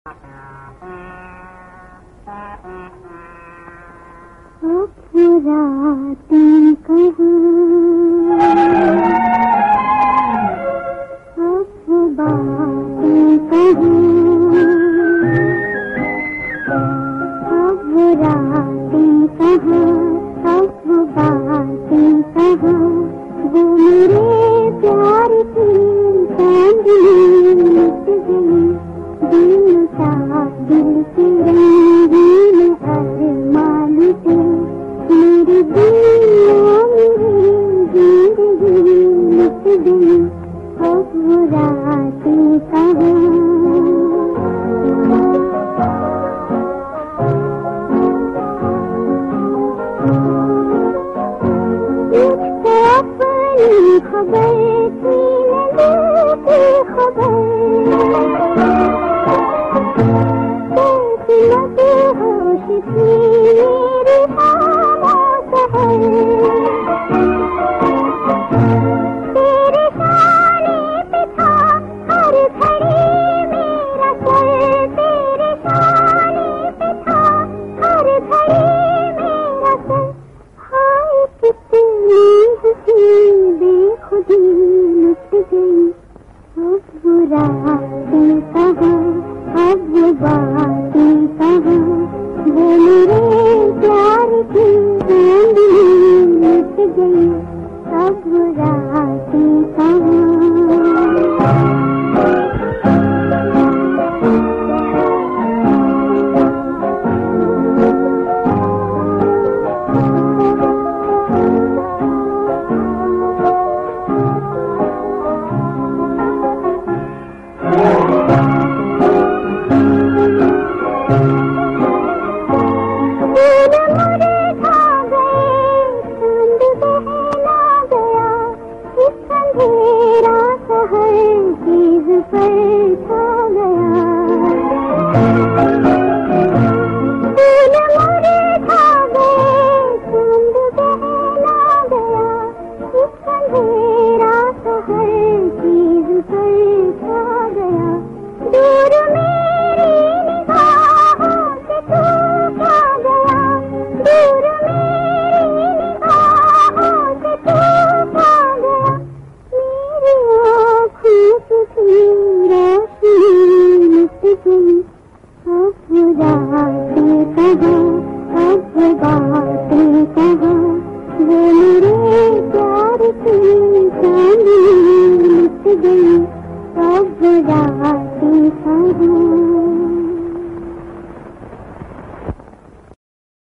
रातें कहाँ, अब बातें कहाँ, अब रातें कहाँ, अब बातें कहाँ, वो मेरे प्यार की चांदनी मिट गई, दिल का दिल की रंगीन अरमान थे, मेरी दुनिया मेरी जिंदगी मिट गई, अब वो रातें कहाँ। मुझको अपनी खबर थी न लेती खबर, कैसी लगे होश थी मेरी खामोश है, तेरे शाने पे था हर घड़ी मेरा सर, तेरे शाने पे था हर घड़ी मेरा सर, हाय कितनी हंसी बेखुदी मिट गई, अब वो रातें कहाँ, अब वो बातें कहाँ, वो मेरे प्यार की चांदनी मिट गई, अब वो रातें कहाँ। अंधेरा सा हर चीज पर छा गया।